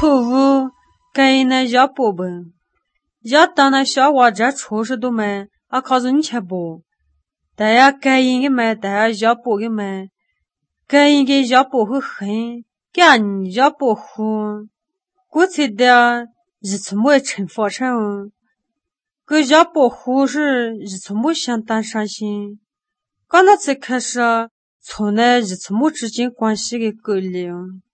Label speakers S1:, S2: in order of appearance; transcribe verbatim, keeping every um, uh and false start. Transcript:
S1: 错误给那家宝贝，家当那小娃这错事都没，啊靠人家不，大家给应该没，大家家宝个没，给应该家宝会很，给你家保护，过去的日子没惩罚成，给家保护是日子没想当伤心，刚那次开始，从那日子没之间关系给隔离。